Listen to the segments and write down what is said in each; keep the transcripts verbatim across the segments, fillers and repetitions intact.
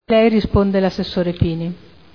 Lei risponde l'assessore Pini.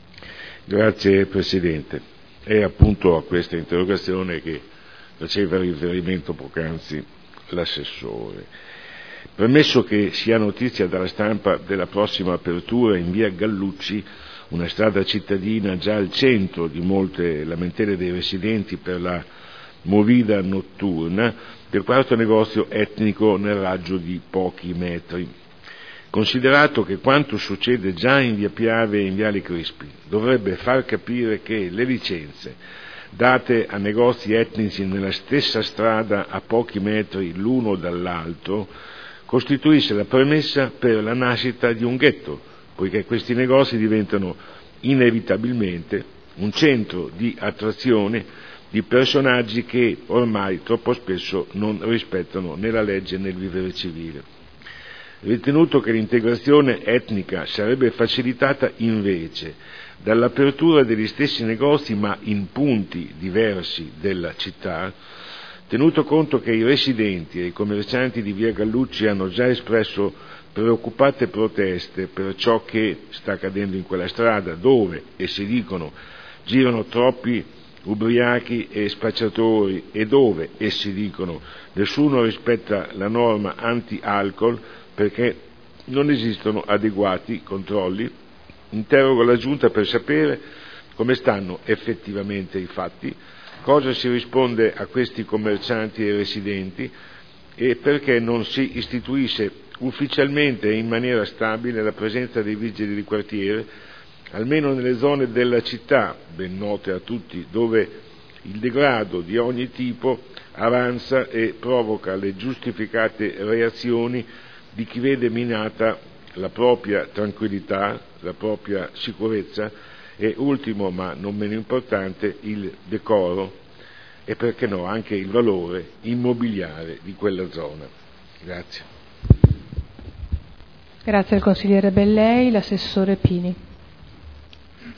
Grazie Presidente. È appunto a questa interrogazione che faceva riferimento poc'anzi l'assessore. Premesso che si ha notizia dalla stampa della prossima apertura in via Gallucci, una strada cittadina già al centro di molte lamentele dei residenti per la movida notturna del quarto negozio etnico nel raggio di pochi metri. Considerato che quanto succede già in via Piave e in viale Crispi dovrebbe far capire che le licenze date a negozi etnici nella stessa strada a pochi metri l'uno dall'altro costituisce la premessa per la nascita di un ghetto, poiché questi negozi diventano inevitabilmente un centro di attrazione di personaggi che ormai troppo spesso non rispettano né la legge né il vivere civile. Ritenuto che l'integrazione etnica sarebbe facilitata invece dall'apertura degli stessi negozi ma in punti diversi della città, tenuto conto che i residenti e i commercianti di via Gallucci hanno già espresso preoccupate proteste per ciò che sta accadendo in quella strada, dove, e si dicono, girano troppi ubriachi e spacciatori e dove, e si dicono, nessuno rispetta la norma anti-alcol perché non esistono adeguati controlli, interrogo la Giunta per sapere come stanno effettivamente i fatti, cosa si risponde a questi commercianti e residenti e perché non si istituisce ufficialmente e in maniera stabile la presenza dei vigili di quartiere, almeno nelle zone della città, ben note a tutti, dove il degrado di ogni tipo avanza e provoca le giustificate reazioni di chi vede minata la propria tranquillità, la propria sicurezza e, ultimo ma non meno importante, il decoro e, perché no, anche il valore immobiliare di quella zona. Grazie. Grazie al consigliere Bellei, l'assessore Pini.